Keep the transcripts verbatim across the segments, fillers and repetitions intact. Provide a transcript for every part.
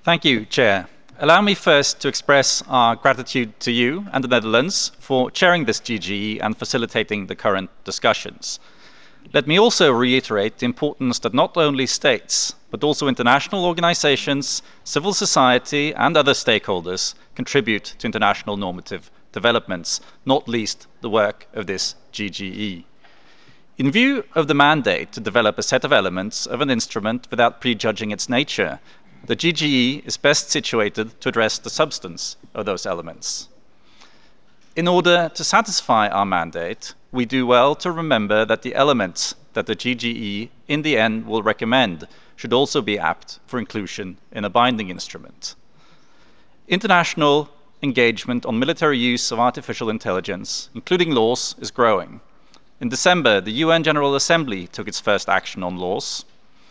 Thank you, Chair. Allow me first to express our gratitude to you and the Netherlands for chairing this G G E and facilitating the current discussions. Let me also reiterate the importance that not only states, but also international organizations, civil society, and other stakeholders contribute to international normative developments, not least the work of this G G E. In view of the mandate to develop a set of elements of an instrument without prejudging its nature, the G G E is best situated to address the substance of those elements. In order to satisfy our mandate, we do well to remember that the elements that the G G E in the end will recommend should also be apt for inclusion in a binding instrument. International engagement on military use of artificial intelligence, including laws, is growing. In December, the U N General Assembly took its first action on laws.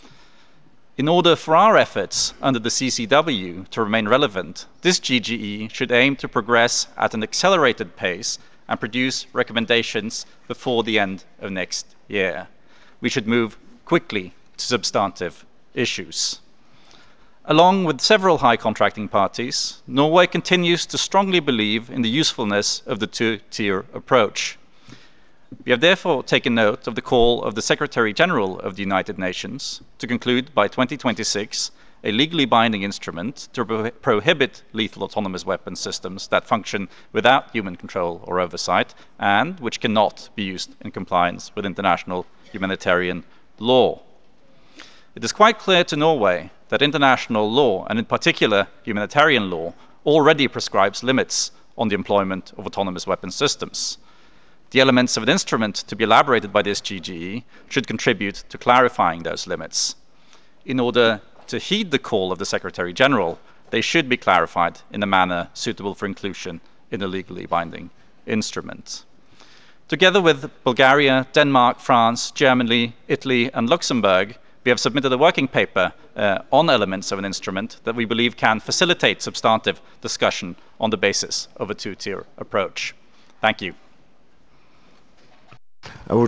In order for our efforts under the C C W to remain relevant, this G G E should aim to progress at an accelerated pace and produce recommendations before the end of next year. We should move quickly to substantive issues. Along with several high contracting parties, Norway continues to strongly believe in the usefulness of the two-tier approach. We have therefore taken note of the call of the Secretary General of the United Nations to conclude by twenty twenty-six a legally binding instrument to pro prohibit lethal autonomous weapon systems that function without human control or oversight and which cannot be used in compliance with international humanitarian law. It is quite clear to Norway that international law, and in particular humanitarian law, already prescribes limits on the employment of autonomous weapon systems. The elements of an instrument to be elaborated by this G G E should contribute to clarifying those limits. In order to heed the call of the Secretary General, they should be clarified in a manner suitable for inclusion in a legally binding instrument. Together with Bulgaria, Denmark, France, Germany, Italy, and Luxembourg, we have submitted a working paper uh, on elements of an instrument that we believe can facilitate substantive discussion on the basis of a two-tier approach. Thank you.